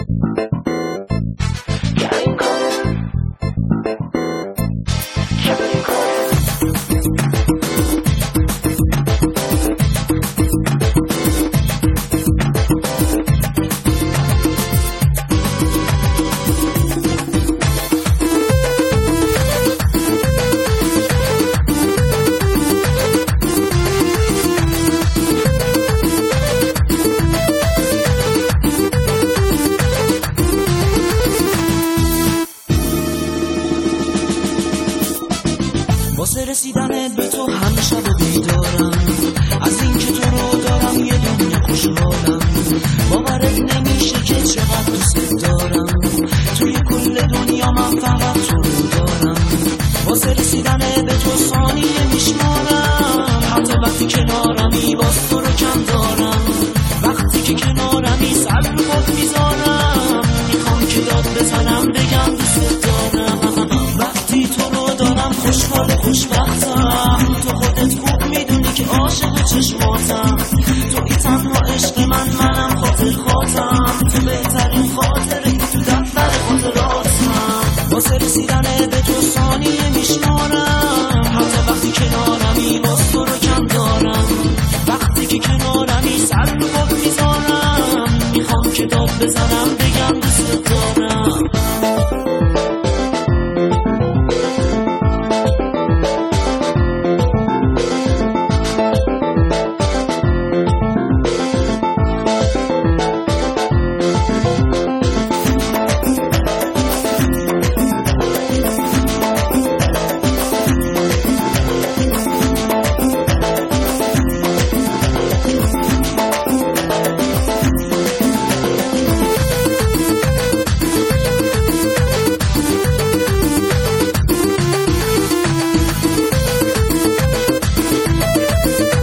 واسه رسیدن به تو همه شب بیدارم، از این که تو رو دارم یه دنیا خوشحالم. باورت نمیشه که چقدر دوست دارم، توی کل دنیا من فقط تو رو دارم. واسه رسیدن به تو ثانیه میشمارم، حتی وقتی کنارمی باز تو رو کم دارم. وقتی که کنارمی سر رو باد میذارم، میخوام که داد بزنم بگم دوست دارم. وقتی تو رو دارم خوشحال خوشبختم، تو خودت خوب میدونی که عاشق چشماتم. توی تنها عشق منم خاطر خاطم، تو بهترین خاطره تو دفتر خاطراتم. واسه رسیدن به تو ثانیه میشمارم، حتی وقتی کنارمی باز تو رو کم دارم. وقتی که کنارمی سر رو باد میذارم، میخوام که داد بزنم بگم دوست دارم.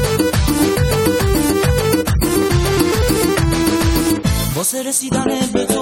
واسه رسیدن به